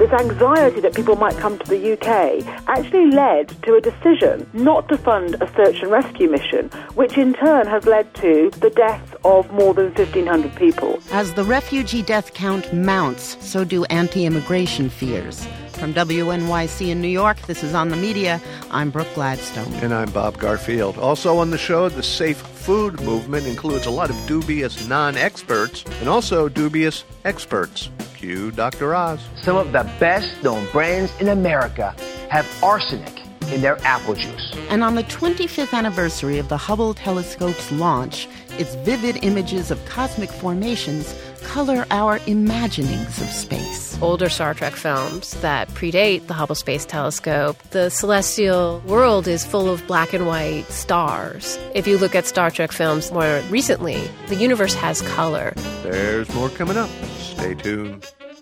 this anxiety that people might come to the UK actually led to a decision not to fund a search and rescue mission, which in turn has led to the deaths of more than 1,500 people. As the refugee death count mounts, so do anti-immigration fears. From WNYC in New York, this is On the Media. I'm Brooke Gladstone. And I'm Bob Garfield. Also on the show, the safe food movement includes a lot of dubious non-experts and also dubious experts. Cue Dr. Oz. Some of the best-known brands in America have arsenic in their apple juice. And on the 25th anniversary of the Hubble telescope's launch, its vivid images of cosmic formations color our imaginings of space. Older Star Trek films that predate the Hubble Space Telescope, the celestial world is full of black and white stars. If you look at Star Trek films more recently, the universe has color. There's more coming up. Stay tuned.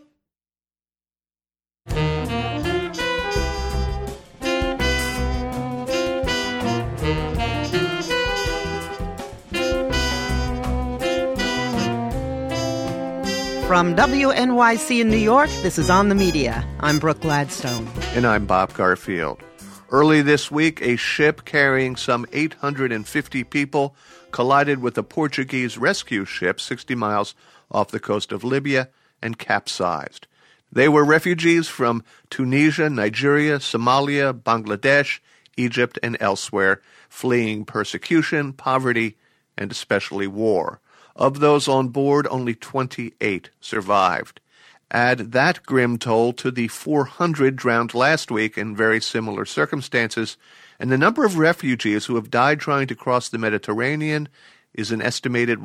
From WNYC in New York, this is On the Media. I'm Brooke Gladstone. And I'm Bob Garfield. Early this week, a ship carrying some 850 people collided with a Portuguese rescue ship 60 miles off the coast of Libya and capsized. They were refugees from Tunisia, Nigeria, Somalia, Bangladesh, Egypt, and elsewhere, fleeing persecution, poverty, and especially war. Of those on board, only 28 survived. Add that grim toll to the 400 drowned last week in very similar circumstances, and the number of refugees who have died trying to cross the Mediterranean is an estimated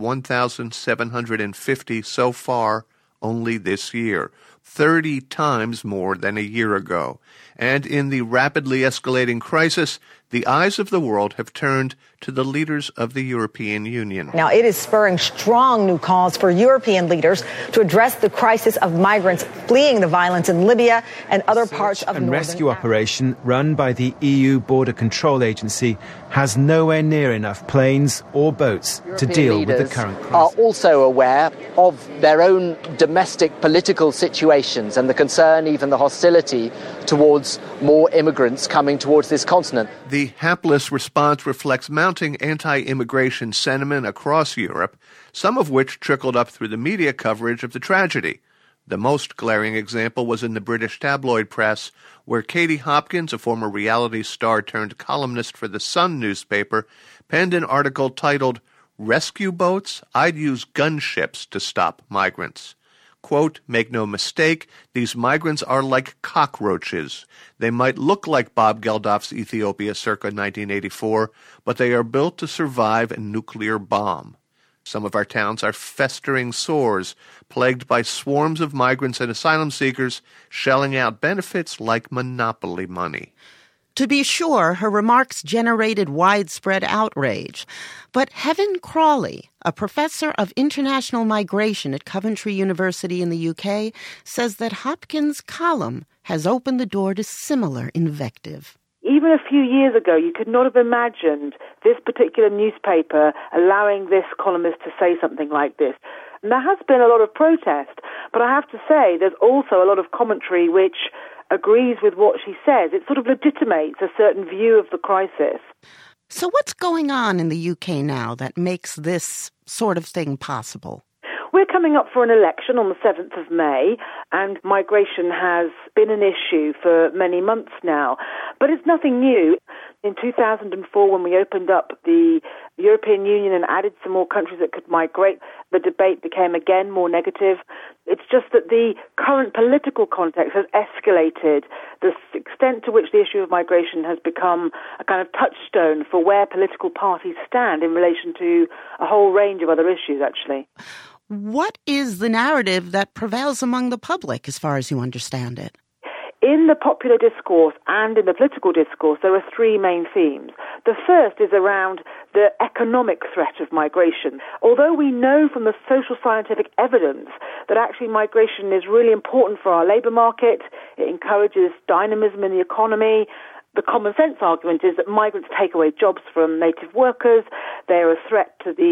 1,750 so far only this year, 30 times more than a year ago. And in the rapidly escalating crisis, the eyes of the world have turned to the leaders of the European Union. Now, it is spurring strong new calls for European leaders to address the crisis of migrants fleeing the violence in Libya and other parts of northern rescue Africa. operation run by the EU Border Control Agency has nowhere near enough planes or boats to deal with the current crisis. Are also aware of their own domestic political situations and the concern, even the hostility towards more immigrants coming towards this continent. The hapless response reflects mounting anti-immigration sentiment across Europe, some of which trickled up through the media coverage of the tragedy. The most glaring example was in the British tabloid press, where Katie Hopkins, a former reality star turned columnist for The Sun newspaper, penned an article titled, "Rescue Boats? I'd Use Gunships to Stop Migrants." Quote, "Make no mistake, these migrants are like cockroaches. They might look like Bob Geldof's Ethiopia circa 1984, but they are built to survive a nuclear bomb. Some of our towns are festering sores, plagued by swarms of migrants and asylum seekers shelling out benefits like monopoly money." To be sure, her remarks generated widespread outrage. But Heaven Crawley, a professor of international migration at Coventry University in the UK, says that Hopkins' column has opened the door to similar invective. Even a few years ago, you could not have imagined this particular newspaper allowing this columnist to say something like this. And there has been a lot of protest, but I have to say there's also a lot of commentary which agrees with what she says. It sort of legitimates a certain view of the crisis. So what's going on in the UK now that makes this sort of thing possible? We're coming up for an election on the 7th of May, and migration has been an issue for many months now. But it's nothing new. In 2004, when we opened up the European Union and added some more countries that could migrate, the debate became again more negative. It's just that the current political context has escalated the extent to which the issue of migration has become a kind of touchstone for where political parties stand in relation to a whole range of other issues, actually. What is the narrative that prevails among the public, as far as you understand it? In the popular discourse and in the political discourse, there are three main themes. The first is around the economic threat of migration. Although we know from the social scientific evidence that actually migration is really important for our labour market, it encourages dynamism in the economy, the common sense argument is that migrants take away jobs from native workers, they are a threat to the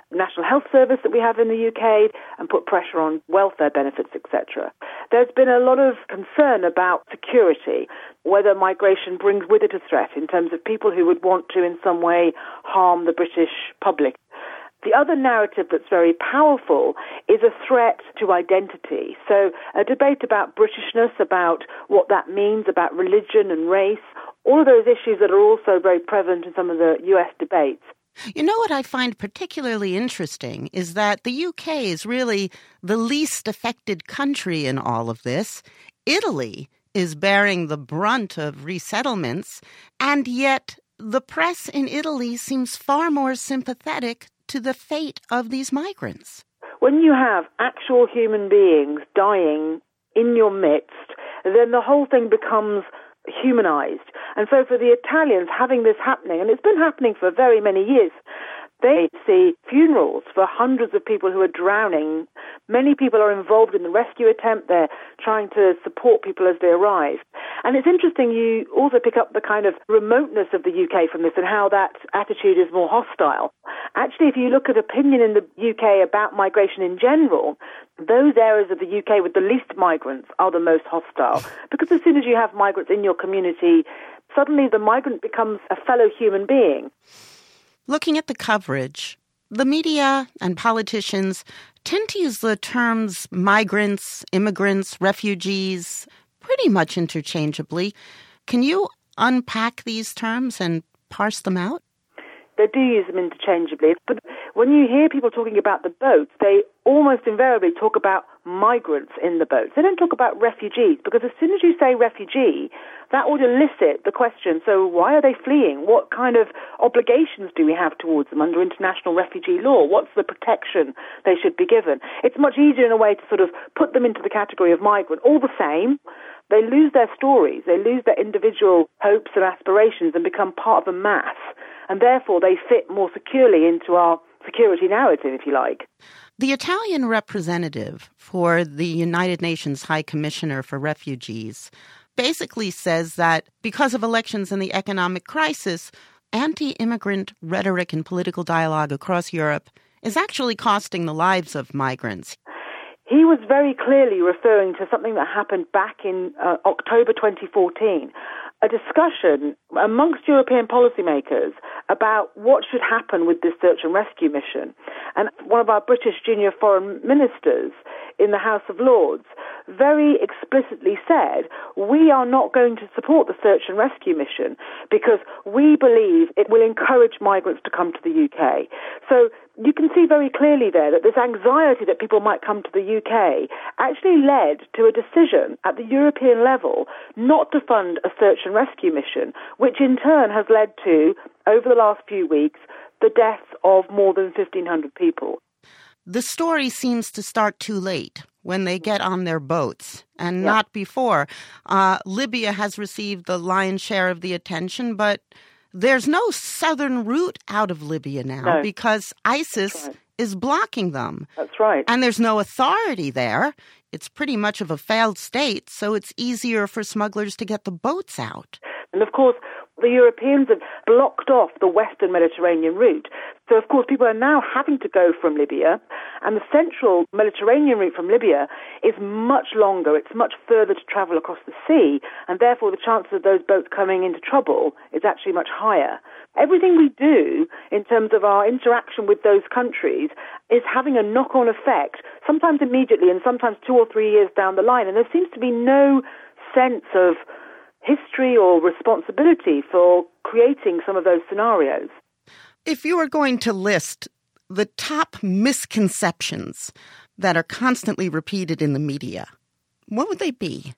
National Health Service that we have in the UK and put pressure on welfare benefits, etc. There's been a lot of concern about security, whether migration brings with it a threat in terms of people who would want to in some way harm the British public. The other narrative that's very powerful is a threat to identity. So a debate about Britishness, about what that means, about religion and race, all of those issues that are also very prevalent in some of the US debates. You know what I find particularly interesting is that the UK is really the least affected country in all of this. Italy is bearing the brunt of resettlements, and yet the press in Italy seems far more sympathetic to the fate of these migrants. When you have actual human beings dying in your midst, then the whole thing becomes humanized. And so for the Italians, having this happening, and it's been happening for very many years, they see funerals for hundreds of people who are drowning. Many people are involved in the rescue attempt. They're trying to support people as they arrive. And it's interesting, you also pick up the kind of remoteness of the UK from this and how that attitude is more hostile. Actually, if you look at opinion in the UK about migration in general, those areas of the UK with the least migrants are the most hostile. Because as soon as you have migrants in your community, suddenly the migrant becomes a fellow human being. Looking at the coverage, the media and politicians tend to use the terms migrants, immigrants, refugees pretty much interchangeably. Can you unpack these terms and parse them out? They do use them interchangeably. But when you hear people talking about the boats, they almost invariably talk about migrants in the boats. They don't talk about refugees, because as soon as you say refugee, that would elicit the question, so why are they fleeing? What kind of obligations do we have towards them under international refugee law? What's the protection they should be given? It's much easier in a way to sort of put them into the category of migrant. All the same, they lose their stories, they lose their individual hopes and aspirations and become part of a mass. And therefore they fit more securely into our security narrative, if you like. The Italian representative for the United Nations High Commissioner for Refugees basically says that because of elections and the economic crisis, anti-immigrant rhetoric and political dialogue across Europe is actually costing the lives of migrants. He was very clearly referring to something that happened back in October 2014, a discussion amongst European policymakers about what should happen with this search and rescue mission. And one of our British junior foreign ministers in the House of Lords very explicitly said, we are not going to support the search and rescue mission because we believe it will encourage migrants to come to the UK. So you can see very clearly there that this anxiety that people might come to the UK actually led to a decision at the European level not to fund a search and rescue mission, which in turn has led to, over the last few weeks, the deaths of more than 1,500 people. The story seems to start too late when they get on their boats and not before. Libya has received the lion's share of the attention, but there's no southern route out of Libya now because ISIS is blocking them. That's right. And there's no authority there. It's pretty much of a failed state, so it's easier for smugglers to get the boats out. And of course, the Europeans have blocked off the Western Mediterranean route. So, of course, people are now having to go from Libya, and the central Mediterranean route from Libya is much longer. It's much further to travel across the sea, and therefore the chances of those boats coming into trouble is actually much higher. Everything we do in terms of our interaction with those countries is having a knock-on effect, sometimes immediately and sometimes 2 or 3 years down the line, and there seems to be no sense of history or responsibility for creating some of those scenarios. If you were going to list the top misconceptions that are constantly repeated in the media, what would they be?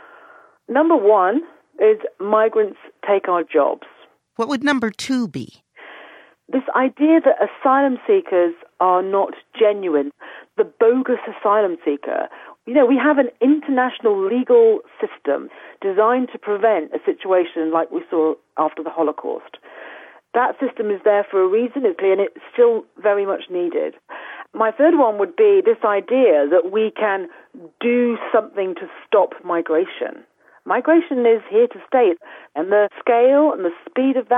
Number one is migrants take our jobs. What would number two be? This idea that asylum seekers are not genuine, the bogus asylum seeker. You know, we have an international legal system designed to prevent a situation like we saw after the Holocaust. That system is there for a reason, and it's still very much needed. My third one would be this idea that we can do something to stop migration. Migration is here to stay, and the scale and the speed of that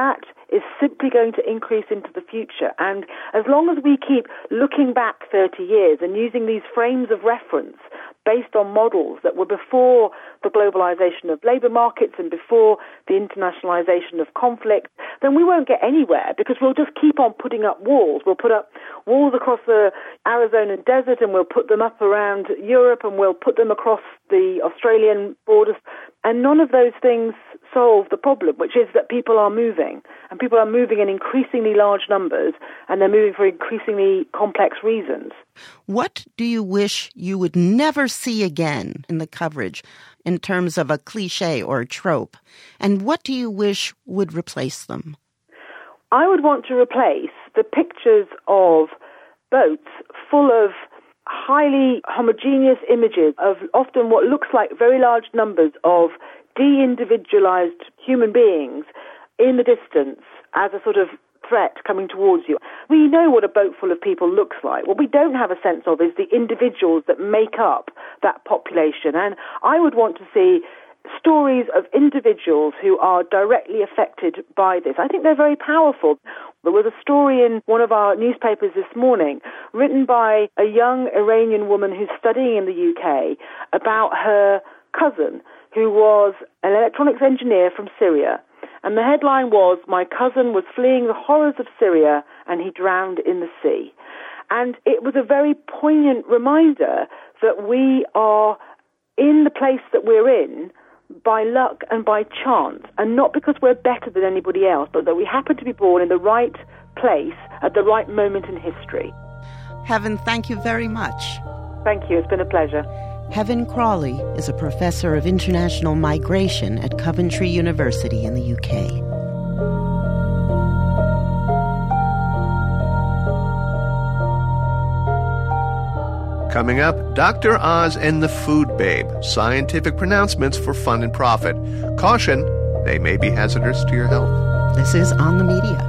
is simply going to increase into the future. And as long as we keep looking back 30 years and using these frames of reference based on models that were before the globalization of labor markets and before the internationalization of conflict, then we won't get anywhere, because we'll just keep on putting up walls. We'll put up walls across the Arizona desert, and we'll put them up around Europe, and we'll put them across the Australian borders. And none of those things solve the problem, which is that people are moving, and people are moving in increasingly large numbers, and they're moving for increasingly complex reasons. What do you wish you would never see again in the coverage in terms of a cliche or a trope? And what do you wish would replace them? I would want to replace the pictures of boats full of highly homogeneous images of often what looks like very large numbers of de-individualized human beings in the distance as a sort of threat coming towards you. We know what a boat full of people looks like. What we don't have a sense of is the individuals that make up that population. And I would want to see stories of individuals who are directly affected by this. I think they're very powerful. There was a story in one of our newspapers this morning written by a young Iranian woman who's studying in the UK about her cousin, who was an electronics engineer from Syria. And the headline was, "My cousin was fleeing the horrors of Syria and he drowned in the sea." And it was a very poignant reminder that we are in the place that we're in by luck and by chance, and not because we're better than anybody else, but that we happen to be born in the right place at the right moment in history. Heaven, thank you very much. Thank you. It's been a pleasure. Heaven Crawley is a professor of international migration at Coventry University in the UK. Coming up, Dr. Oz and the Food Babe, scientific pronouncements for fun and profit. Caution, they may be hazardous to your health. This is On the Media.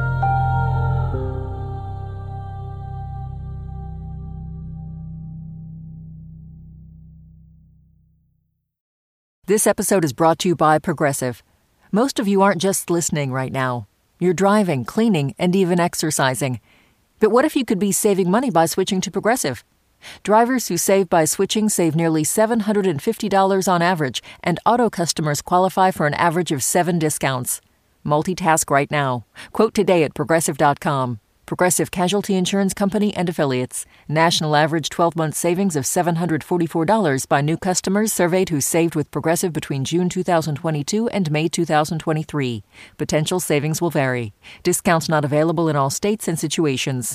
This episode is brought to you by Progressive. Most of you aren't just listening right now. You're driving, cleaning, and even exercising. But what if you could be saving money by switching to Progressive? Drivers who save by switching save nearly $750 on average, and auto customers qualify for an average of 7 discounts. Multitask right now. Quote today at Progressive.com. Progressive Casualty Insurance Company and Affiliates. National average 12-month savings of $744 by new customers surveyed who saved with Progressive between June 2022 and May 2023. Potential savings will vary. Discounts not available in all states and situations.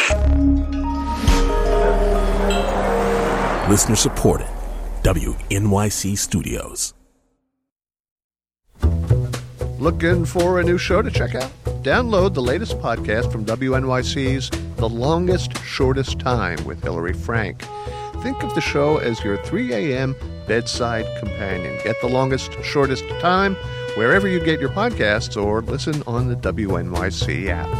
Listener supported. WNYC Studios. Looking for a new show to check out? Download the latest podcast from WNYC's The Longest, Shortest Time with Hillary Frank. Think of the show as your 3 a.m. bedside companion. Get The Longest, Shortest Time wherever you get your podcasts or listen on the WNYC app.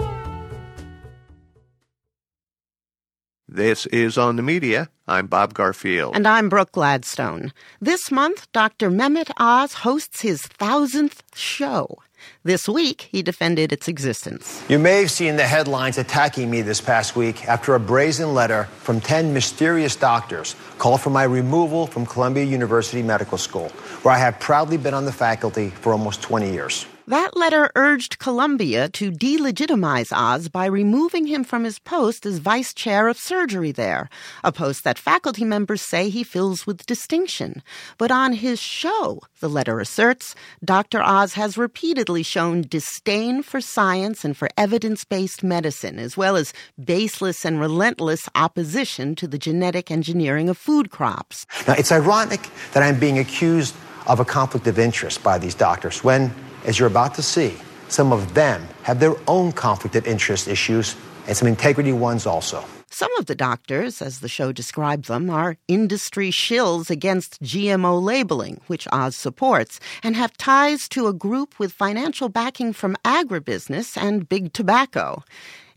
This is On the Media. I'm Bob Garfield. And I'm Brooke Gladstone. This month, Dr. Mehmet Oz hosts his 1000th show. This week, he defended its existence. You may have seen the headlines attacking me this past week after a brazen letter from 10 mysterious doctors called for my removal from Columbia University Medical School, where I have proudly been on the faculty for almost 20 years. That letter urged Columbia to delegitimize Oz by removing him from his post as vice chair of surgery there, a post that faculty members say he fills with distinction. But on his show, the letter asserts, Dr. Oz has repeatedly shown disdain for science and for evidence-based medicine, as well as baseless and relentless opposition to the genetic engineering of food crops. Now, it's ironic that I'm being accused of a conflict of interest by these doctors when, as you're about to see, some of them have their own conflict of interest issues and some integrity ones also. Some of the doctors, as the show described them, are industry shills against GMO labeling, which Oz supports, and have ties to a group with financial backing from agribusiness and big tobacco.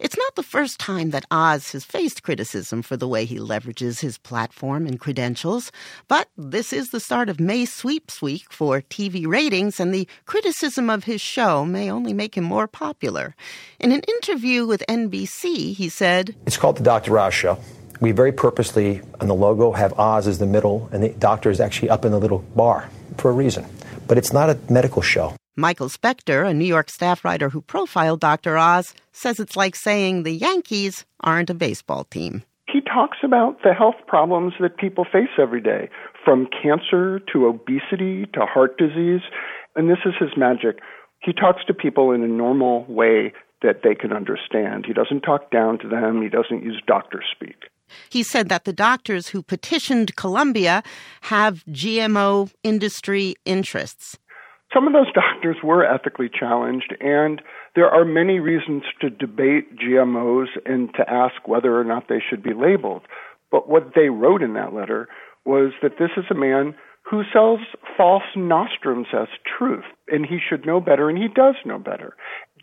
It's not the first time that Oz has faced criticism for the way he leverages his platform and credentials, but this is the start of May Sweeps Week for TV ratings, and the criticism of his show may only make him more popular. In an interview with NBC, he said, "It's called the Dr. Oz Show. We very purposely, on the logo, have Oz as the middle, and the doctor is actually up in the little bar for a reason. But it's not a medical show." Michael Spector, a New York staff writer who profiled Dr. Oz, says it's like saying the Yankees aren't a baseball team. He talks about the health problems that people face every day, from cancer to obesity to heart disease, and this is his magic. He talks to people in a normal way that they can understand. He doesn't talk down to them. He doesn't use doctor speak. He said that the doctors who petitioned Columbia have GMO industry interests. Some of those doctors were ethically challenged, and there are many reasons to debate GMOs and to ask whether or not they should be labeled. But what they wrote in that letter was that this is a man who sells false nostrums as truth, and he should know better, and he does know better.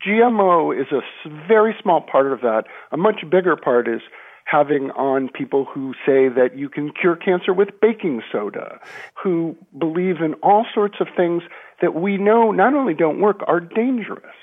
GMO is a very small part of that. A much bigger part is having on people who say that you can cure cancer with baking soda, who believe in all sorts of things that we know not only don't work, are dangerous.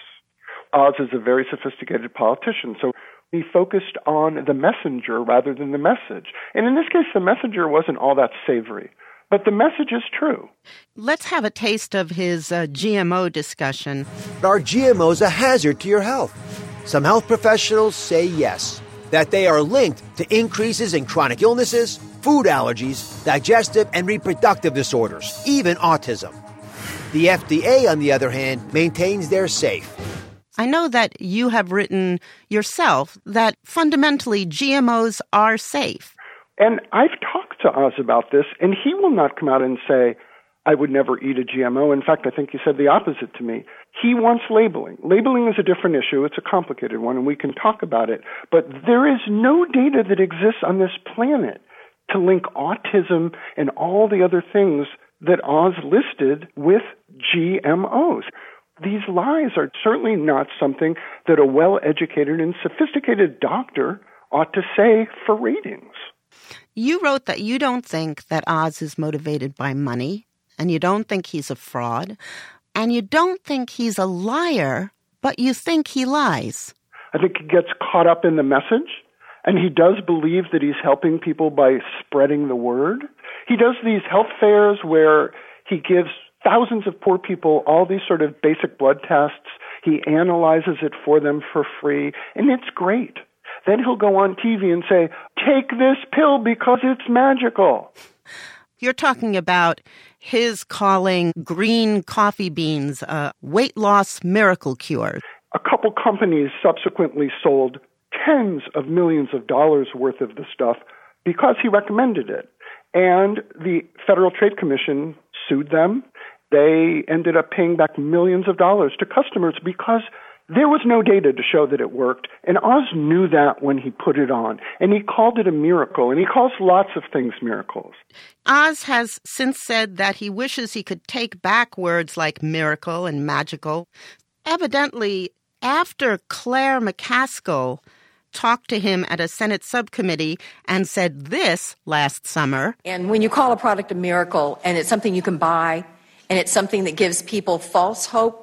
Oz is a very sophisticated politician, so he focused on the messenger rather than the message. And in this case, the messenger wasn't all that savory, but the message is true. Let's have a taste of his GMO discussion. Are GMOs a hazard to your health? Some health professionals say yes, that they are linked to increases in chronic illnesses, food allergies, digestive and reproductive disorders, even autism. The FDA, on the other hand, maintains they're safe. I know that you have written yourself that fundamentally GMOs are safe. And I've talked to Oz about this, and he will not come out and say, I would never eat a GMO. In fact, I think he said the opposite to me. He wants labeling. Labeling is a different issue. It's a complicated one, and we can talk about it. But there is no data that exists on this planet to link autism and all the other things that Oz listed with GMOs. These lies are certainly not something that a well-educated and sophisticated doctor ought to say for ratings. You wrote that you don't think that Oz is motivated by money, and you don't think he's a fraud, and you don't think he's a liar, but you think he lies. I think he gets caught up in the message, and he does believe that he's helping people by spreading the word. He does these health fairs where he gives thousands of poor people all these sort of basic blood tests. He analyzes it for them for free, and it's great. Then he'll go on TV and say, take this pill because it's magical. You're talking about his calling green coffee beans a weight loss miracle cure. A couple companies subsequently sold tens of millions of dollars worth of the stuff because he recommended it. And the Federal Trade Commission sued them. They ended up paying back millions of dollars to customers because there was no data to show that it worked. And Oz knew that when he put it on. And he called it a miracle. And he calls lots of things miracles. Oz has since said that he wishes he could take back words like miracle and magical. Evidently, after Claire McCaskill talked to him at a Senate subcommittee and said this last summer. And when you call a product a miracle and it's something you can buy and it's something that gives people false hope,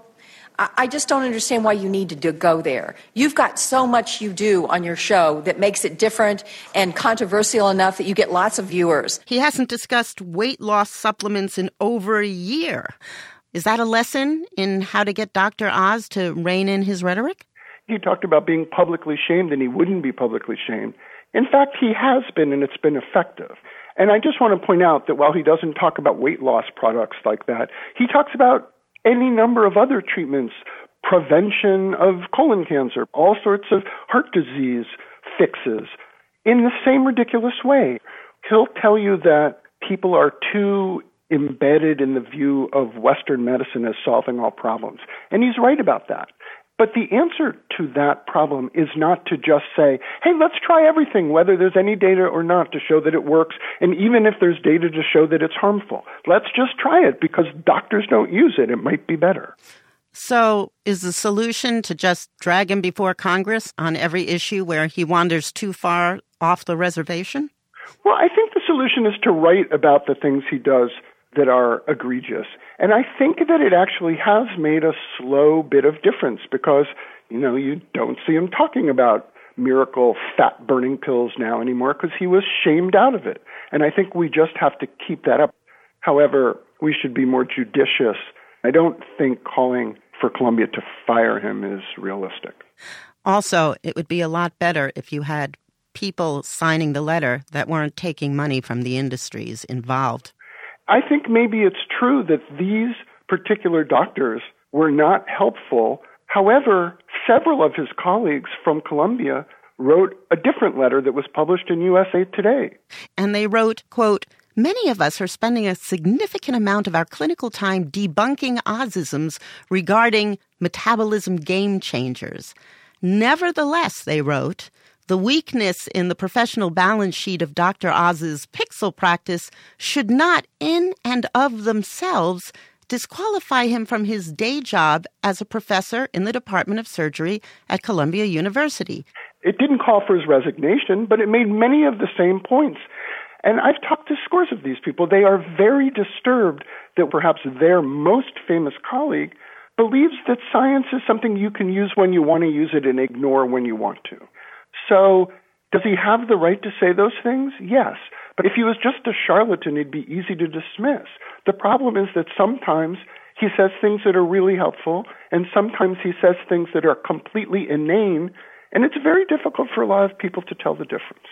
I just don't understand why you need to go there. You've got so much you do on your show that makes it different and controversial enough that you get lots of viewers. He hasn't discussed weight loss supplements in over a year. Is that a lesson in how to get Dr. Oz to rein in his rhetoric? He talked about being publicly shamed, and he wouldn't be publicly shamed. In fact, he has been, and it's been effective. And I just want to point out that while he doesn't talk about weight loss products like that, he talks about any number of other treatments, prevention of colon cancer, all sorts of heart disease fixes, in the same ridiculous way. He'll tell you that people are too embedded in the view of Western medicine as solving all problems. And he's right about that. But the answer to that problem is not to just say, hey, let's try everything, whether there's any data or not, to show that it works, and even if there's data to show that it's harmful. Let's just try it because doctors don't use it. It might be better. So is the solution to just drag him before Congress on every issue where he wanders too far off the reservation? Well, I think the solution is to write about the things he does that are egregious. And I think that it actually has made a slow bit of difference because, you don't see him talking about miracle fat-burning pills now anymore because he was shamed out of it. And I think we just have to keep that up. However, we should be more judicious. I don't think calling for Columbia to fire him is realistic. Also, it would be a lot better if you had people signing the letter that weren't taking money from the industries involved. I think maybe it's true that these particular doctors were not helpful. However, several of his colleagues from Columbia wrote a different letter that was published in USA Today. And they wrote, quote, "Many of us are spending a significant amount of our clinical time debunking Ozisms regarding metabolism game changers. Nevertheless," they wrote, "the weakness in the professional balance sheet of Dr. Oz's Pixel practice should not in and of themselves disqualify him from his day job as a professor in the Department of Surgery at Columbia University." It didn't call for his resignation, but it made many of the same points. And I've talked to scores of these people. They are very disturbed that perhaps their most famous colleague believes that science is something you can use when you want to use it and ignore when you want to. So does he have the right to say those things? Yes. But if he was just a charlatan, it'd be easy to dismiss. The problem is that sometimes he says things that are really helpful, and sometimes he says things that are completely inane, and it's very difficult for a lot of people to tell the difference.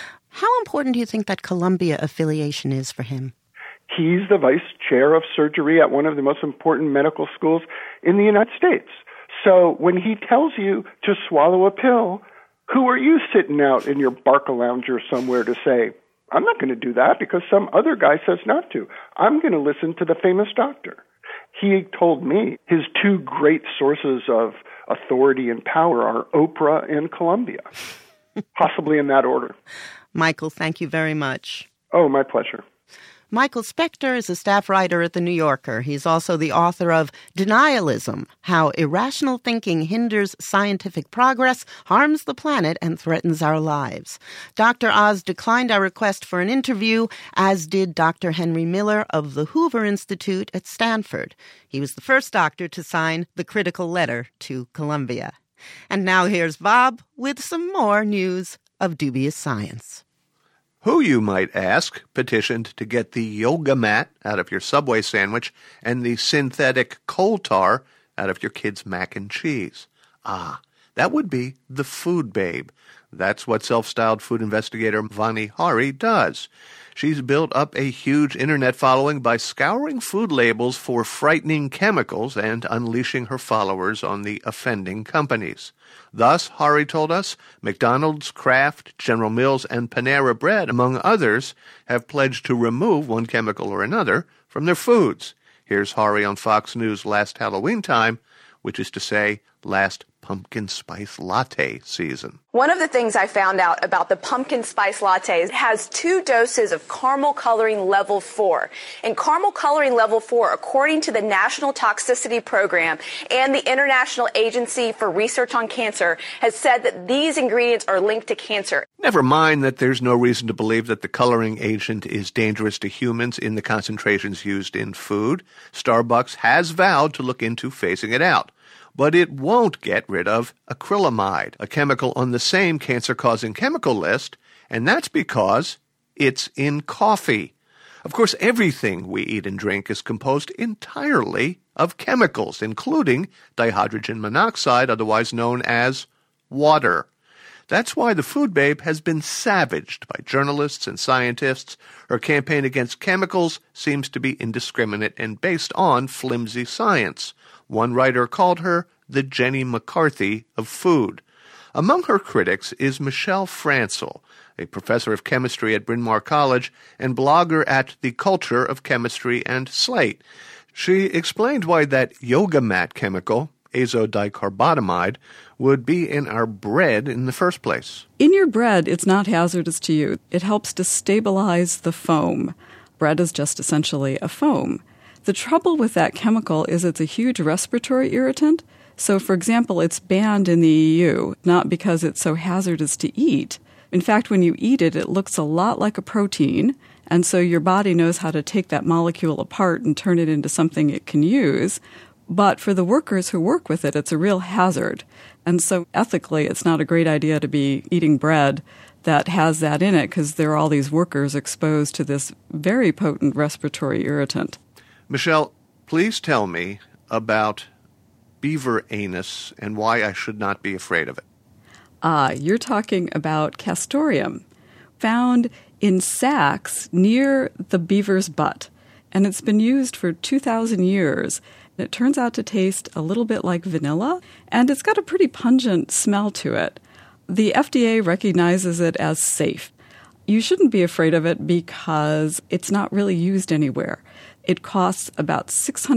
How important do you think that Columbia affiliation is for him? He's the vice chair of surgery at one of the most important medical schools in the United States. So when he tells you to swallow a pill, who are you sitting out in your Barcalounger somewhere to say, I'm not going to do that because some other guy says not to. I'm going to listen to the famous doctor. He told me his two great sources of authority and power are Oprah and Columbia, possibly in that order. Michael, thank you very much. Oh, my pleasure. Michael Spector is a staff writer at The New Yorker. He's also the author of Denialism, How Irrational Thinking Hinders Scientific Progress, Harms the Planet, and Threatens Our Lives. Dr. Oz declined our request for an interview, as did Dr. Henry Miller of the Hoover Institute at Stanford. He was the first doctor to sign the critical letter to Columbia. And now here's Bob with some more news of dubious science. Who, you might ask, petitioned to get the yoga mat out of your Subway sandwich and the synthetic coal tar out of your kid's mac and cheese? Ah, that would be the Food Babe. That's what self-styled food investigator Vani Hari does. She's built up a huge internet following by scouring food labels for frightening chemicals and unleashing her followers on the offending companies. Thus, Hari told us, McDonald's, Kraft, General Mills, and Panera Bread, among others, have pledged to remove one chemical or another from their foods. Here's Hari on Fox News last Halloween time, which is to say, last pumpkin spice latte season. One of the things I found out about the pumpkin spice latte is it has 2 doses of caramel coloring level 4. And caramel coloring level 4, according to the National Toxicity Program and the International Agency for Research on Cancer, has said that these ingredients are linked to cancer. Never mind that there's no reason to believe that the coloring agent is dangerous to humans in the concentrations used in food. Starbucks has vowed to look into phasing it out. But it won't get rid of acrylamide, a chemical on the same cancer-causing chemical list, and that's because it's in coffee. Of course, everything we eat and drink is composed entirely of chemicals, including dihydrogen monoxide, otherwise known as water. That's why the Food Babe has been savaged by journalists and scientists. Her campaign against chemicals seems to be indiscriminate and based on flimsy science. One writer called her the Jenny McCarthy of food. Among her critics is Michelle Francel, a professor of chemistry at Bryn Mawr College and blogger at The Culture of Chemistry and Slate. She explained why that yoga mat chemical, azodicarbonamide, would be in our bread in the first place. In your bread, it's not hazardous to you. It helps to stabilize the foam. Bread is just essentially a foam. The trouble with that chemical is it's a huge respiratory irritant. So, for example, it's banned in the EU, not because it's so hazardous to eat. In fact, when you eat it, it looks a lot like a protein, and so your body knows how to take that molecule apart and turn it into something it can use. But for the workers who work with it, it's a real hazard. And so ethically, it's not a great idea to be eating bread that has that in it because there are all these workers exposed to this very potent respiratory irritant. Michelle, please tell me about beaver anus and why I should not be afraid of it. You're talking about castoreum, found in sacs near the beaver's butt. And it's been used for 2,000 years. It turns out to taste a little bit like vanilla, and it's got a pretty pungent smell to it. The FDA recognizes it as safe. You shouldn't be afraid of it because it's not really used anywhere. It costs about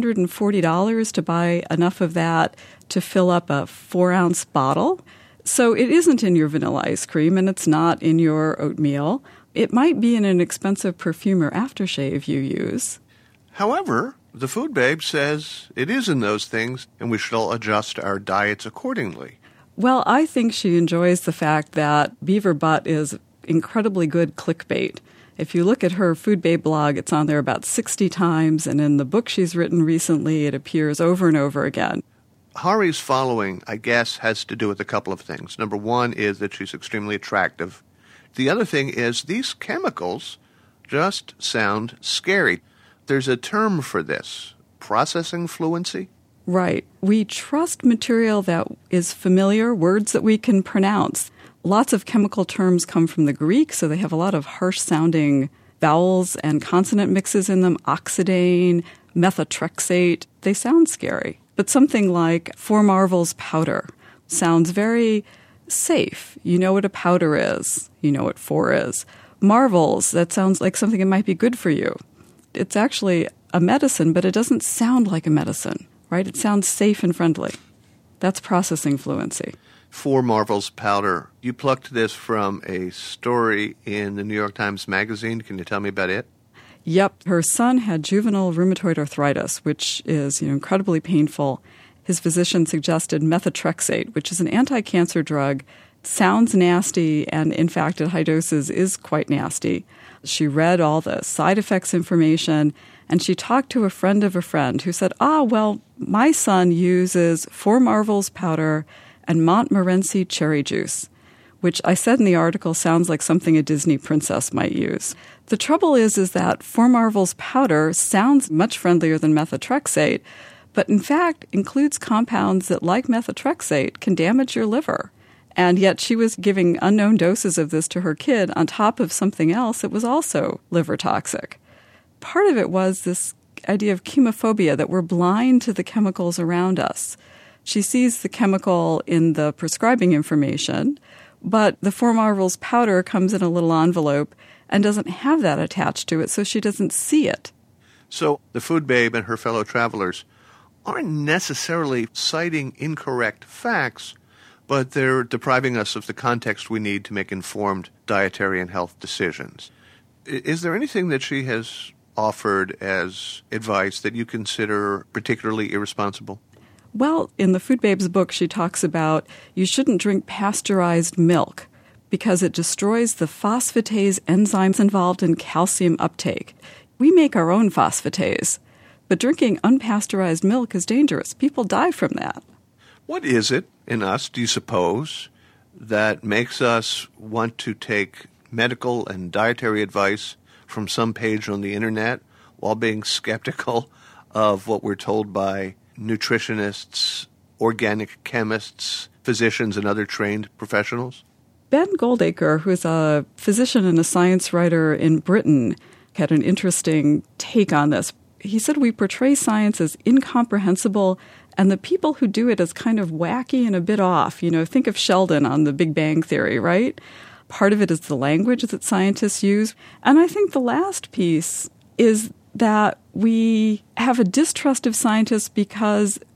$640 to buy enough of that to fill up a 4-ounce bottle. So it isn't in your vanilla ice cream, and it's not in your oatmeal. It might be in an expensive perfume or aftershave you use. However, the Food Babe says it is in those things, and we should all adjust our diets accordingly. Well, I think she enjoys the fact that beaver butt is incredibly good clickbait. If you look at her Food Babe blog, it's on there about 60 times, and in the book she's written recently, it appears over and over again. Hari's following, I guess, has to do with a couple of things. Number one is that she's extremely attractive. The other thing is these chemicals just sound scary. There's a term for this, processing fluency. Right. We trust material that is familiar, words that we can pronounce. Lots of chemical terms come from the Greek, so they have a lot of harsh-sounding vowels and consonant mixes in them. Oxidane, methotrexate, they sound scary. But something like 4-Marvel's powder sounds very safe. You know what a powder is. You know what 4 is. Marvels, that sounds like something that might be good for you. It's actually a medicine, but it doesn't sound like a medicine, right? It sounds safe and friendly. That's processing fluency. 4-Marvel's powder. You plucked this from a story in the New York Times Magazine. Can you tell me about it? Yep. Her son had juvenile rheumatoid arthritis, which is incredibly painful. His physician suggested methotrexate, which is an anti-cancer drug. Sounds nasty, and in fact, at high doses is quite nasty. She read all the side effects information, and she talked to a friend of a friend who said, well, my son uses 4-Marvel's powder and Montmorency cherry juice, which I said in the article sounds like something a Disney princess might use. The trouble is that 4-Marvel's powder sounds much friendlier than methotrexate, but in fact includes compounds that, like methotrexate, can damage your liver. And yet she was giving unknown doses of this to her kid on top of something else that was also liver toxic. Part of it was this idea of chemophobia, that we're blind to the chemicals around us. She sees the chemical in the prescribing information, but the 4-Marvel's powder comes in a little envelope and doesn't have that attached to it, so she doesn't see it. So the Food Babe and her fellow travelers aren't necessarily citing incorrect facts, but they're depriving us of the context we need to make informed dietary and health decisions. Is there anything that she has offered as advice that you consider particularly irresponsible? Well, in the Food Babe's book, she talks about you shouldn't drink pasteurized milk because it destroys the phosphatase enzymes involved in calcium uptake. We make our own phosphatase, but drinking unpasteurized milk is dangerous. People die from that. What is it in us, do you suppose, that makes us want to take medical and dietary advice from some page on the internet while being skeptical of what we're told by nutritionists, organic chemists, physicians, and other trained professionals? Ben Goldacre, who is a physician and a science writer in Britain, had an interesting take on this. He said we portray science as incomprehensible and the people who do it as kind of wacky and a bit off. Think of Sheldon on The Big Bang Theory, right? Part of it is the language that scientists use. And I think the last piece is that we have a distrust of scientists because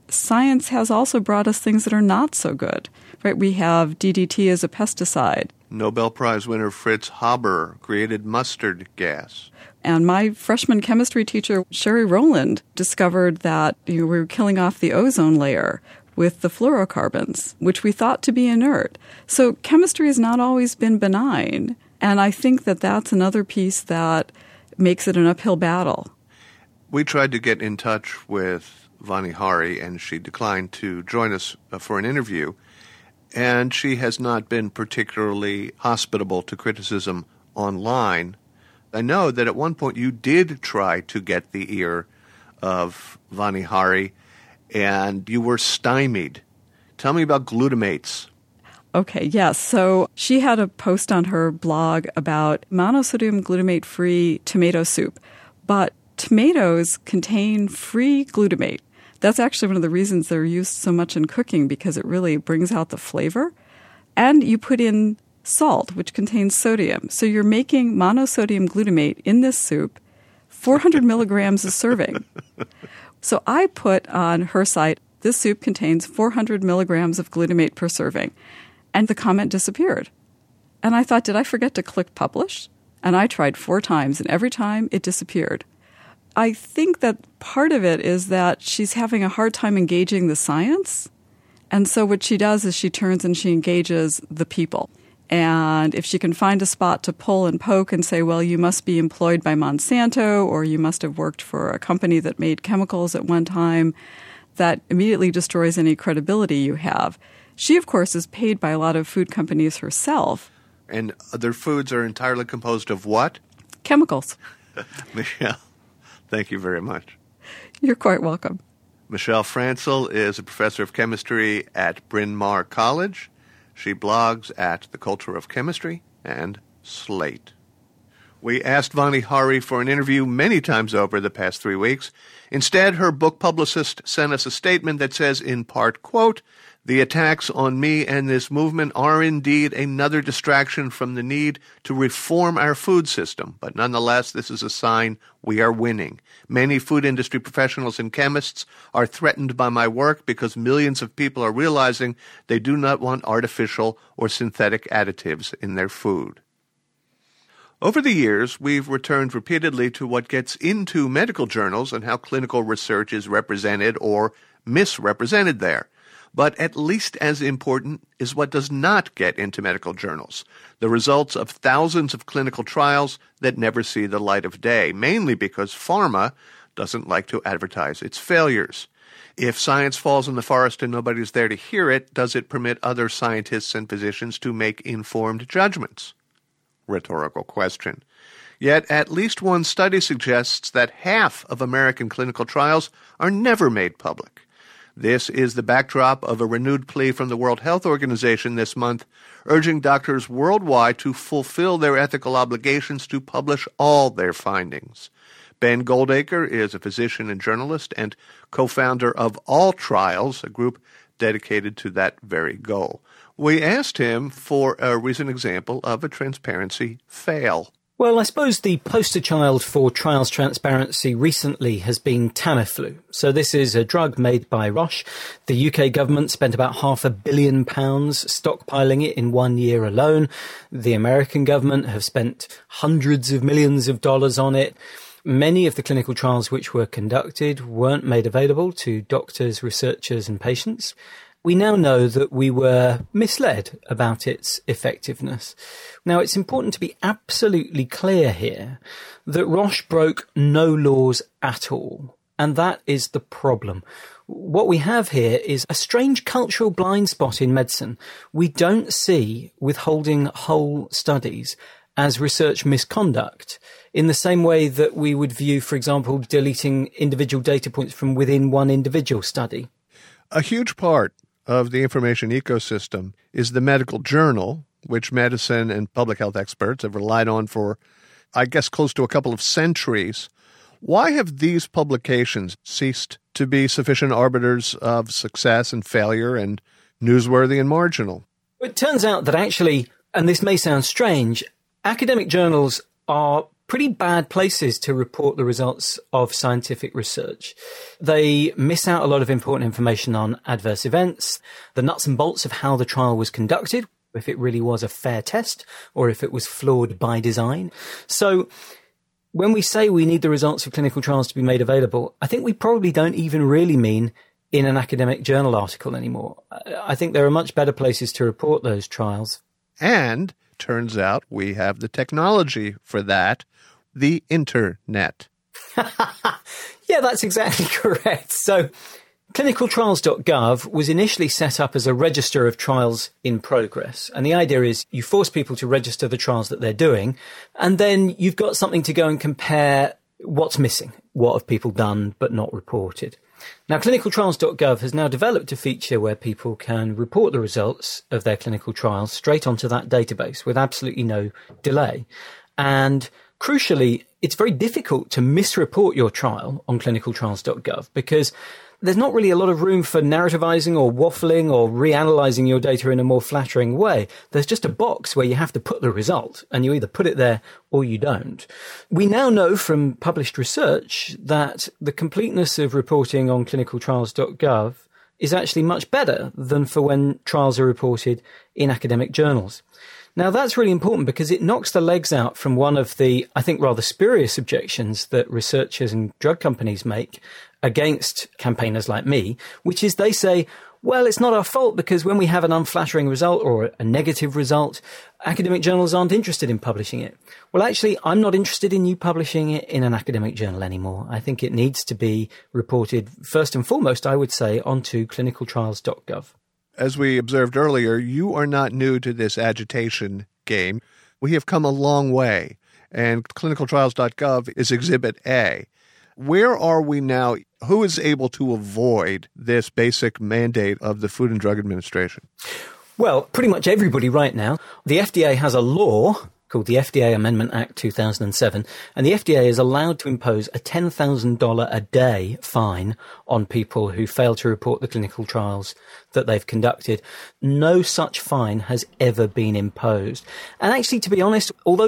science has also brought us things that are not so good, right? We have DDT as a pesticide. Nobel Prize winner Fritz Haber created mustard gas. And my freshman chemistry teacher, Sherry Rowland, discovered that we were killing off the ozone layer with the fluorocarbons, which we thought to be inert. So chemistry has not always been benign. And I think that that's another piece that makes it an uphill battle. We tried to get in touch with Vani Hari, and she declined to join us for an interview. And she has not been particularly hospitable to criticism online. I know that at one point you did try to get the ear of Vani Hari, and you were stymied. Tell me about glutamates. Okay, yes. So she had a post on her blog about monosodium glutamate-free tomato soup. But tomatoes contain free glutamate. That's actually one of the reasons they're used so much in cooking, because it really brings out the flavor. And you put in salt, which contains sodium. So you're making monosodium glutamate in this soup, 400 milligrams a serving. So I put on her site, this soup contains 400 milligrams of glutamate per serving. And the comment disappeared. And I thought, did I forget to click publish? And I tried 4 times, and every time it disappeared. I think that part of it is that she's having a hard time engaging the science. And so what she does is she turns and she engages the people. And if she can find a spot to pull and poke and say, well, you must be employed by Monsanto, or you must have worked for a company that made chemicals at one time, that immediately destroys any credibility you have. She, of course, is paid by a lot of food companies herself. And their foods are entirely composed of what? Chemicals. Michelle, thank you very much. You're quite welcome. Michelle Francl is a professor of chemistry at Bryn Mawr College. She blogs at The Culture of Chemistry and Slate. We asked Vani Hari for an interview many times over the past 3 weeks. Instead, her book publicist sent us a statement that says, in part, quote, "The attacks on me and this movement are indeed another distraction from the need to reform our food system. But nonetheless, this is a sign we are winning. Many food industry professionals and chemists are threatened by my work because millions of people are realizing they do not want artificial or synthetic additives in their food." Over the years, we've returned repeatedly to what gets into medical journals and how clinical research is represented or misrepresented there. But at least as important is what does not get into medical journals, the results of thousands of clinical trials that never see the light of day, mainly because pharma doesn't like to advertise its failures. If science falls in the forest and nobody's there to hear it, does it permit other scientists and physicians to make informed judgments? Rhetorical question. Yet at least one study suggests that half of American clinical trials are never made public. This is the backdrop of a renewed plea from the World Health Organization this month, urging doctors worldwide to fulfill their ethical obligations to publish all their findings. Ben Goldacre is a physician and journalist and co-founder of All Trials, a group dedicated to that very goal. We asked him for a recent example of a transparency fail. Well, I suppose the poster child for trials transparency recently has been Tamiflu. So this is a drug made by Roche. The UK government spent about £500 million stockpiling it in 1 year alone. The American government have spent hundreds of millions of dollars on it. Many of the clinical trials which were conducted weren't made available to doctors, researchers and patients. We now know that we were misled about its effectiveness. Now, it's important to be absolutely clear here that Roche broke no laws at all, and that is the problem. What we have here is a strange cultural blind spot in medicine. We don't see withholding whole studies as research misconduct in the same way that we would view, for example, deleting individual data points from within one individual study. A huge part of the information ecosystem is the medical journal, which medicine and public health experts have relied on for, I guess, close to a couple of centuries. Why have these publications ceased to be sufficient arbiters of success and failure and newsworthy and marginal? It turns out that actually, and this may sound strange, academic journals are pretty bad places to report the results of scientific research. They miss out a lot of important information on adverse events, the nuts and bolts of how the trial was conducted, if it really was a fair test or if it was flawed by design. So when we say we need the results of clinical trials to be made available, I think we probably don't even really mean in an academic journal article anymore. I think there are much better places to report those trials. And turns out we have the technology for that, the internet. Yeah, that's exactly correct. So clinicaltrials.gov was initially set up as a register of trials in progress. And the idea is you force people to register the trials that they're doing, and then you've got something to go and compare what's missing, what have people done but not reported. Now, clinicaltrials.gov has now developed a feature where people can report the results of their clinical trials straight onto that database with absolutely no delay. And crucially, it's very difficult to misreport your trial on clinicaltrials.gov because there's not really a lot of room for narrativizing or waffling or reanalyzing your data in a more flattering way. There's just a box where you have to put the result, and you either put it there or you don't. We now know from published research that the completeness of reporting on clinicaltrials.gov is actually much better than for when trials are reported in academic journals. Now, that's really important because it knocks the legs out from one of the, I think, rather spurious objections that researchers and drug companies make against campaigners like me, which is they say, well, it's not our fault because when we have an unflattering result or a negative result, academic journals aren't interested in publishing it. Well, actually, I'm not interested in you publishing it in an academic journal anymore. I think it needs to be reported first and foremost, I would say, onto clinicaltrials.gov. As we observed earlier, you are not new to this agitation game. We have come a long way, and clinicaltrials.gov is Exhibit A. Where are we now? Who is able to avoid this basic mandate of the Food and Drug Administration? Well, pretty much everybody right now. The FDA has a law called the FDA Amendment Act 2007, and the FDA is allowed to impose a $10,000 a day fine on people who fail to report the clinical trials that they've conducted. No such fine has ever been imposed. And actually, to be honest, although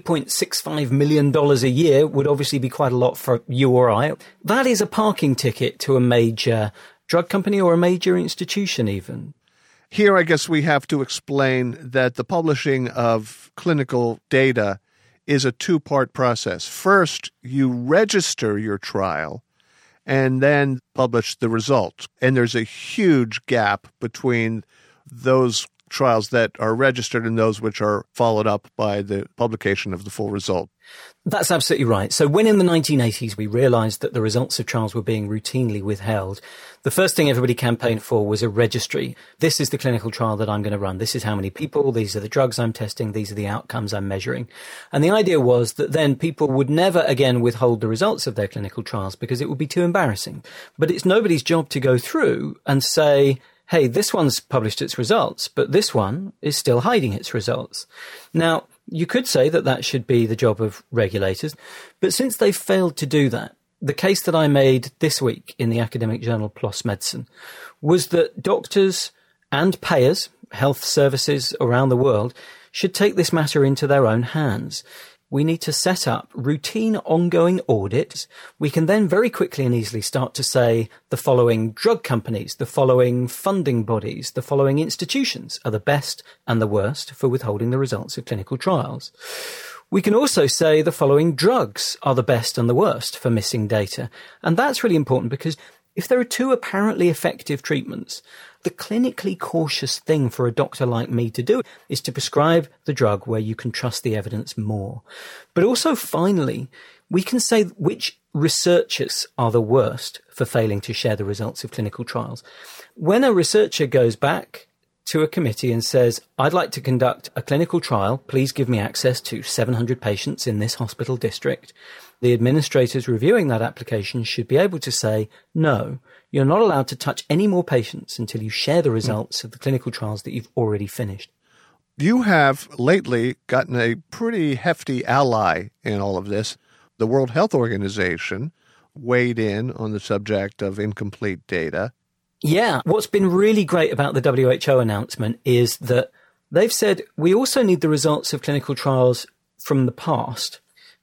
$3.65 million a year would obviously be quite a lot for you or I, that is a parking ticket to a major drug company or a major institution even. Here, I guess we have to explain that the publishing of clinical data is a two-part process. First, you register your trial and then publish the results. And there's a huge gap between those trials that are registered and those which are followed up by the publication of the full result. That's absolutely right. So when in the 1980s we realized that the results of trials were being routinely withheld, the first thing everybody campaigned for was a registry. This is the clinical trial that I'm going to run. This is how many people. These are the drugs I'm testing. These are the outcomes I'm measuring. And the idea was that then people would never again withhold the results of their clinical trials because it would be too embarrassing. But it's nobody's job to go through and say, hey, this one's published its results, but this one is still hiding its results. Now, you could say that that should be the job of regulators, but since they've failed to do that, the case that I made this week in the academic journal PLOS Medicine was that doctors and payers, health services around the world, should take this matter into their own hands. We need to set up routine ongoing audits. We can then very quickly and easily start to say the following drug companies, the following funding bodies, the following institutions are the best and the worst for withholding the results of clinical trials. We can also say the following drugs are the best and the worst for missing data. And that's really important because if there are two apparently effective treatments, the clinically cautious thing for a doctor like me to do is to prescribe the drug where you can trust the evidence more. But also, finally, we can say which researchers are the worst for failing to share the results of clinical trials. When a researcher goes back to a committee and says, I'd like to conduct a clinical trial, please give me access to 700 patients in this hospital district, the administrators reviewing that application should be able to say, no, you're not allowed to touch any more patients until you share the results of the clinical trials that you've already finished. You have lately gotten a pretty hefty ally in all of this. The World Health Organization weighed in on the subject of incomplete data. Yeah, what's been really great about the WHO announcement is that they've said we also need the results of clinical trials from the past.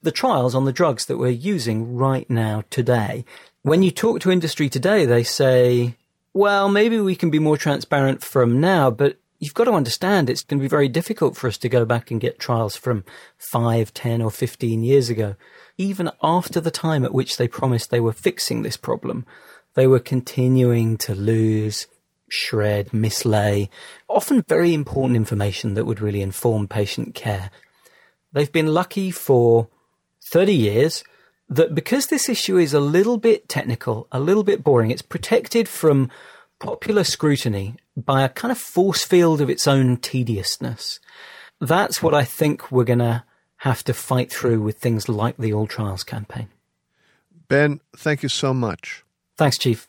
the trials on the drugs that we're using right now today. When you talk to industry today, they say, well, maybe we can be more transparent from now, but you've got to understand it's going to be very difficult for us to go back and get trials from 5, 10 or 15 years ago. Even after the time at which they promised they were fixing this problem, they were continuing to lose, shred, mislay, often very important information that would really inform patient care. They've been lucky for 30 years that because this issue is a little bit technical, a little bit boring, it's protected from popular scrutiny by a kind of force field of its own tediousness. That's what I think we're going to have to fight through with things like the All Trials campaign. Ben, thank you so much. Thanks, Chief.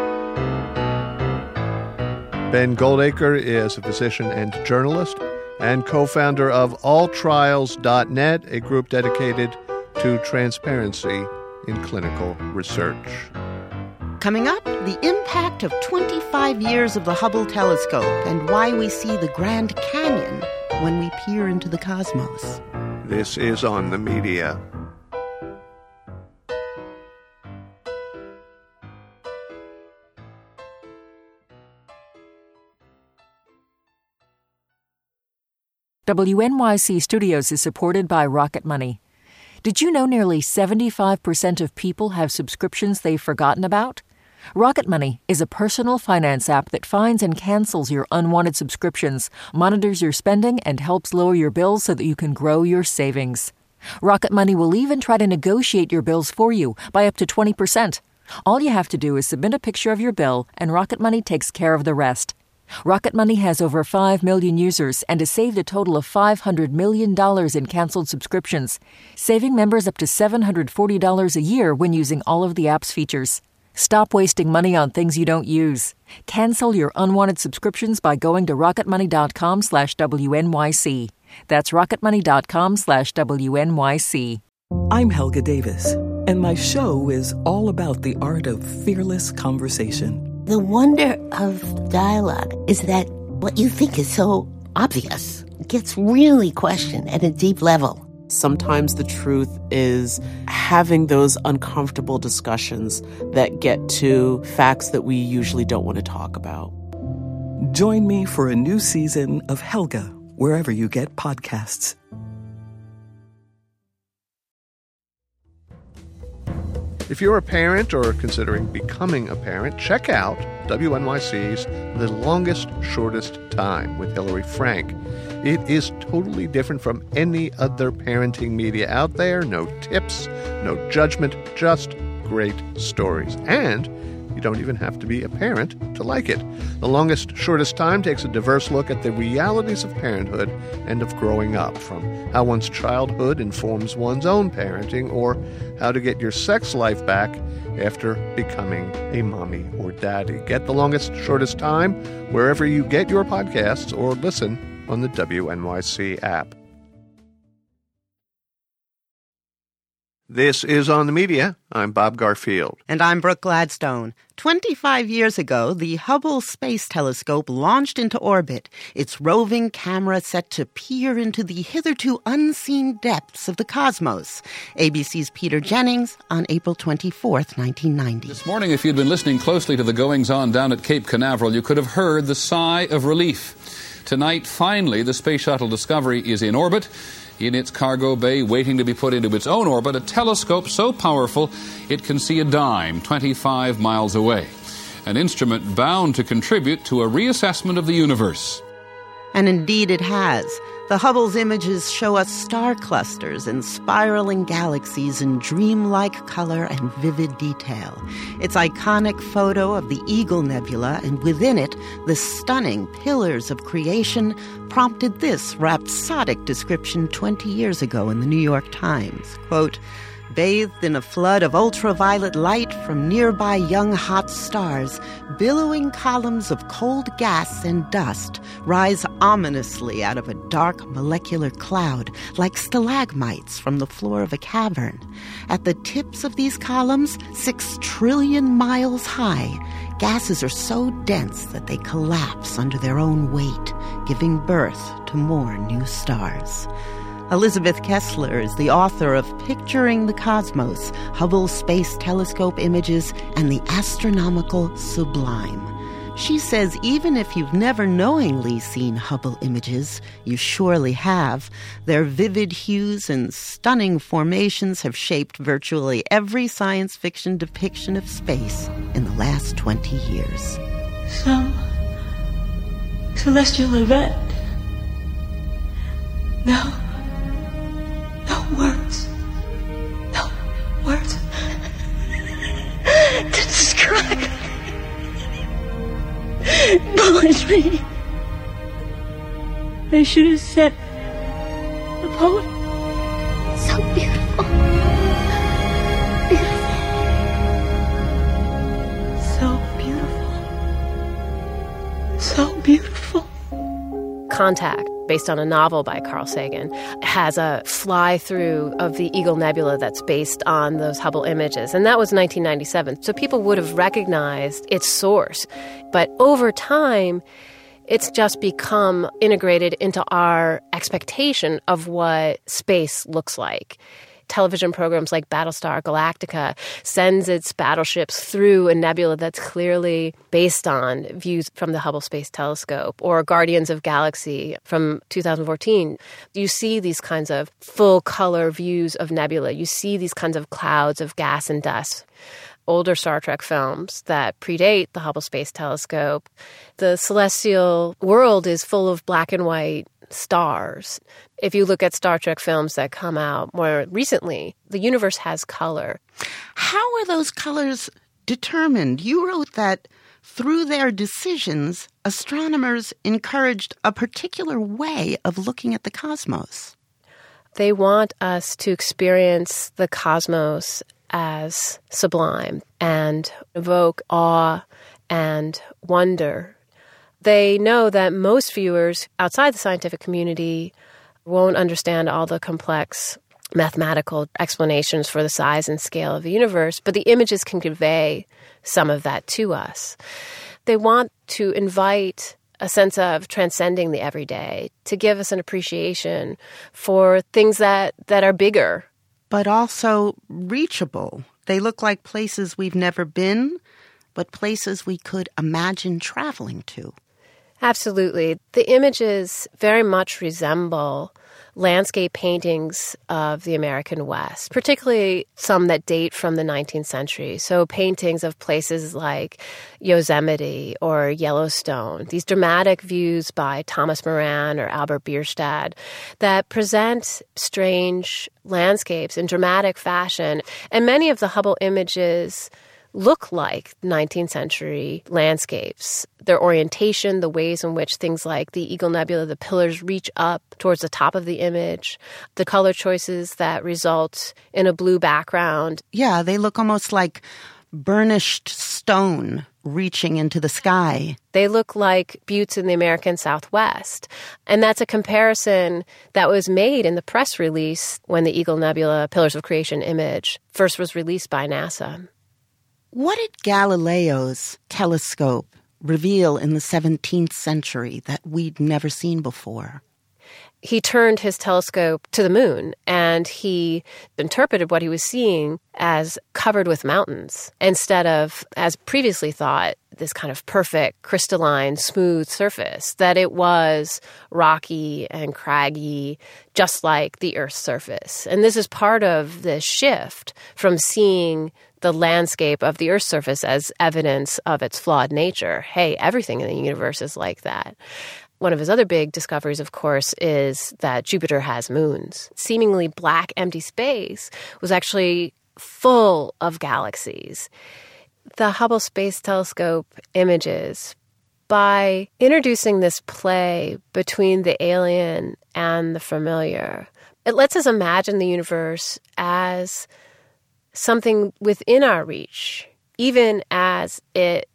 Ben Goldacre is a physician and journalist and co-founder of alltrials.net, a group dedicated to transparency in clinical research. Coming up, the impact of 25 years of the Hubble telescope and why we see the Grand Canyon when we peer into the cosmos. This is On the Media. WNYC Studios is supported by Rocket Money. Did you know nearly 75% of people have subscriptions they've forgotten about? Rocket Money is a personal finance app that finds and cancels your unwanted subscriptions, monitors your spending, and helps lower your bills so that you can grow your savings. Rocket Money will even try to negotiate your bills for you by up to 20%. All you have to do is submit a picture of your bill, and Rocket Money takes care of the rest. Rocket Money has over 5 million users and has saved a total of $500 million in canceled subscriptions, saving members up to $740 a year when using all of the app's features. Stop wasting money on things you don't use. Cancel your unwanted subscriptions by going to rocketmoney.com/WNYC. That's rocketmoney.com/WNYC. I'm Helga Davis, and my show is all about the art of fearless conversation. The wonder of dialogue is that what you think is so obvious gets really questioned at a deep level. Sometimes the truth is having those uncomfortable discussions that get to facts that we usually don't want to talk about. Join me for a new season of Helga, wherever you get podcasts. If you're a parent or considering becoming a parent, check out WNYC's The Longest Shortest Time with Hillary Frank. It is totally different from any other parenting media out there. No tips, no judgment, just great stories. And you don't even have to be a parent to like it. The Longest Shortest Time takes a diverse look at the realities of parenthood and of growing up, from how one's childhood informs one's own parenting, or how to get your sex life back after becoming a mommy or daddy. Get The Longest Shortest Time wherever you get your podcasts or listen on the WNYC app. This is On the Media. I'm Bob Garfield. And I'm Brooke Gladstone. 25 years ago, the Hubble Space Telescope launched into orbit, its roving camera set to peer into the hitherto unseen depths of the cosmos. ABC's Peter Jennings on April 24th, 1990. This morning, if you'd been listening closely to the goings-on down at Cape Canaveral, you could have heard the sigh of relief. Tonight, finally, the Space Shuttle Discovery is in orbit, in its cargo bay, waiting to be put into its own orbit, a telescope so powerful it can see a dime 25 miles away. An instrument bound to contribute to a reassessment of the universe. And indeed it has. The Hubble's images show us star clusters and spiraling galaxies in dreamlike color and vivid detail. Its iconic photo of the Eagle Nebula, and within it, the stunning pillars of creation, prompted this rhapsodic description 20 years ago in the New York Times. Quote, bathed in a flood of ultraviolet light from nearby young hot stars, billowing columns of cold gas and dust rise ominously out of a dark molecular cloud like stalagmites from the floor of a cavern. At the tips of these columns, 6 trillion miles high, gases are so dense that they collapse under their own weight, giving birth to more new stars. Elizabeth Kessler is the author of Picturing the Cosmos, Hubble Space Telescope Images, and the Astronomical Sublime. She says even if you've never knowingly seen Hubble images, you surely have. Their vivid hues and stunning formations have shaped virtually every science fiction depiction of space in the last 20 years. Some celestial event. No words. No words to describe. Poetry. I should have said the poet. So beautiful. Beautiful. So beautiful. Contact, based on a novel by Carl Sagan, has a fly-through of the Eagle Nebula that's based on those Hubble images. And that was 1997. So people would have recognized its source. But over time, it's just become integrated into our expectation of what space looks like. Television programs like Battlestar Galactica sends its battleships through a nebula that's clearly based on views from the Hubble Space Telescope, or Guardians of Galaxy from 2014. You see these kinds of full-color views of nebula. You see these kinds of clouds of gas and dust. Older Star Trek films that predate the Hubble Space Telescope, the celestial world is full of black and white stars. If you look at Star Trek films that come out more recently, the universe has color. How are those colors determined? You wrote that through their decisions, astronomers encouraged a particular way of looking at the cosmos. They want us to experience the cosmos as sublime and evoke awe and wonder. They know that most viewers outside the scientific community won't understand all the complex mathematical explanations for the size and scale of the universe, but the images can convey some of that to us. They want to invite a sense of transcending the everyday, to give us an appreciation for things that are bigger. But also reachable. They look like places we've never been, but places we could imagine traveling to. Absolutely. The images very much resemble landscape paintings of the American West, particularly some that date from the 19th century. So paintings of places like Yosemite or Yellowstone, these dramatic views by Thomas Moran or Albert Bierstadt that present strange landscapes in dramatic fashion. And many of the Hubble images look like 19th century landscapes. Their orientation, the ways in which things like the Eagle Nebula, the pillars reach up towards the top of the image, the color choices that result in a blue background. Yeah, they look almost like burnished stone reaching into the sky. They look like buttes in the American Southwest. And that's a comparison that was made in the press release when the Eagle Nebula Pillars of Creation image first was released by NASA. What did Galileo's telescope reveal in the 17th century that we'd never seen before? He turned his telescope to the moon, and he interpreted what he was seeing as covered with mountains instead of, as previously thought, this kind of perfect, crystalline, smooth surface, that it was rocky and craggy, just like the Earth's surface. And this is part of the shift from seeing the landscape of the Earth's surface as evidence of its flawed nature. Hey, everything in the universe is like that. One of his other big discoveries, of course, is that Jupiter has moons. Seemingly black, empty space was actually full of galaxies. The Hubble Space Telescope images, by introducing this play between the alien and the familiar, it lets us imagine the universe as something within our reach, even as it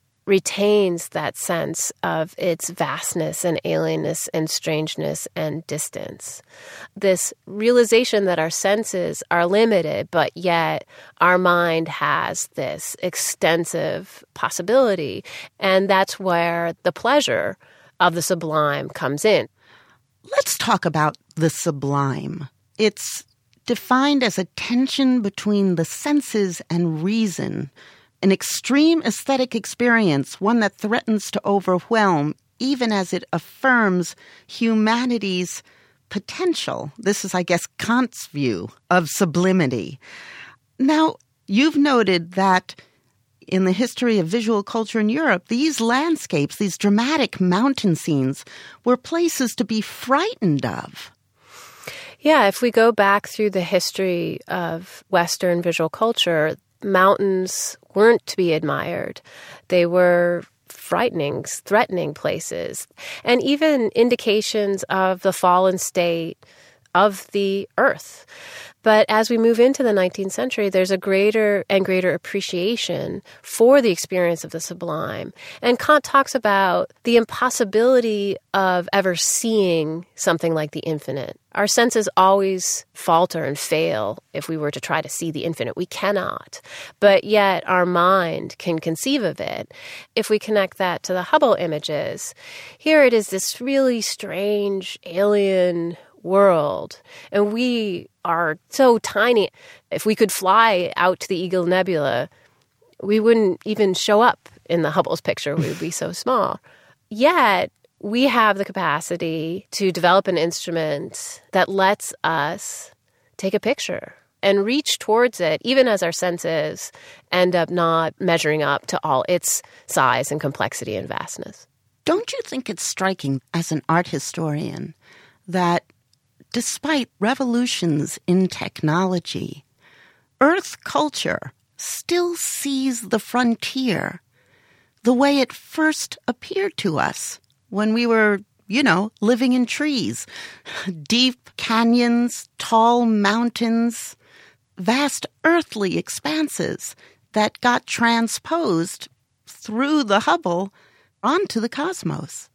retains that sense of its vastness and alienness and strangeness and distance. This realization that our senses are limited, but yet our mind has this extensive possibility. And that's where the pleasure of the sublime comes in. Let's talk about the sublime. It's defined as a tension between the senses and reason, an extreme aesthetic experience, one that threatens to overwhelm even as it affirms humanity's potential. This is, I guess, Kant's view of sublimity. Now, you've noted that in the history of visual culture in Europe, these landscapes, these dramatic mountain scenes, were places to be frightened of. Yeah, if we go back through the history of Western visual culture, mountains weren't to be admired. They were frightening, threatening places, and even indications of the fallen state of the earth. But as we move into the 19th century, there's a greater and greater appreciation for the experience of the sublime. And Kant talks about the impossibility of ever seeing something like the infinite. Our senses always falter and fail if we were to try to see the infinite. We cannot. But yet our mind can conceive of it. If we connect that to the Hubble images, here it is this really strange alien world. And we are so tiny. If we could fly out to the Eagle Nebula, we wouldn't even show up in the Hubble's picture. We would be so small. Yet, we have the capacity to develop an instrument that lets us take a picture and reach towards it, even as our senses end up not measuring up to all its size and complexity and vastness. Don't you think it's striking as an art historian that despite revolutions in technology, Earth culture still sees the frontier the way it first appeared to us when we were, living in trees, deep canyons, tall mountains, vast earthly expanses that got transposed through the Hubble onto the cosmos.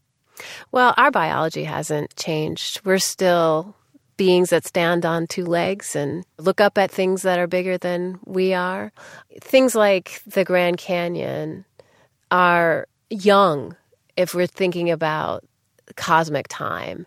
Well, our biology hasn't changed. We're still beings that stand on two legs and look up at things that are bigger than we are. Things like the Grand Canyon are young if we're thinking about cosmic time.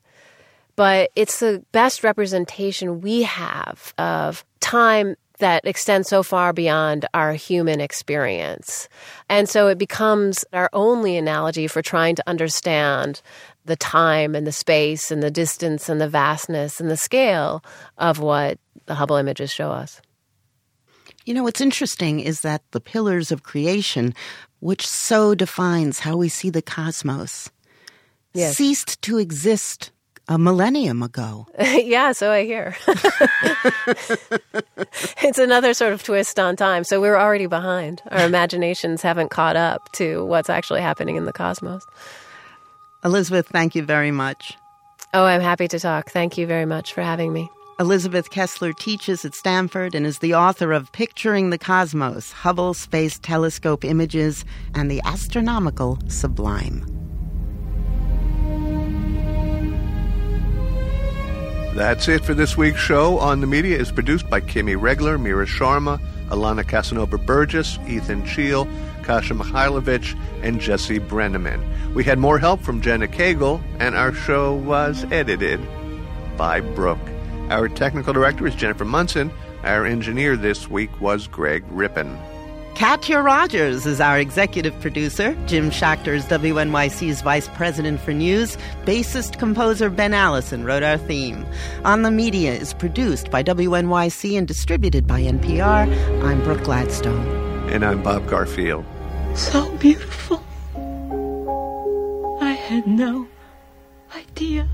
But it's the best representation we have of time that extends so far beyond our human experience. And so it becomes our only analogy for trying to understand the time and the space and the distance and the vastness and the scale of what the Hubble images show us. What's interesting is that the pillars of creation, which so defines how we see the cosmos, yes, ceased to exist a millennium ago. Yeah, so I hear. It's another sort of twist on time. So we're already behind. Our imaginations haven't caught up to what's actually happening in the cosmos. Elizabeth, thank you very much. Oh, I'm happy to talk. Thank you very much for having me. Elizabeth Kessler teaches at Stanford and is the author of Picturing the Cosmos, Hubble Space Telescope Images, and the Astronomical Sublime. That's it for this week's show. On the Media is produced by Kimmy Regler, Mira Sharma, Alana Casanova-Burgess, Ethan Cheel, Kasha Mikhailovich, and Jesse Brenneman. We had more help from Jenna Cagle, and our show was edited by Brooke. Our technical director is Jennifer Munson. Our engineer this week was Greg Rippin. Katya Rogers is our executive producer. Jim Schachter is WNYC's vice president for news. Bassist-composer Ben Allison wrote our theme. On the Media is produced by WNYC and distributed by NPR. I'm Brooke Gladstone. And I'm Bob Garfield. So beautiful. I had no idea.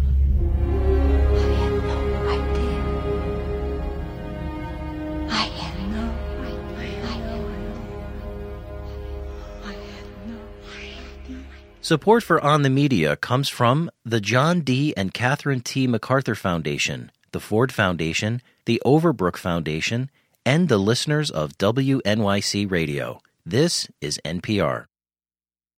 Support for On the Media comes from the John D. and Catherine T. MacArthur Foundation, the Ford Foundation, the Overbrook Foundation, and the listeners of WNYC Radio. This is NPR.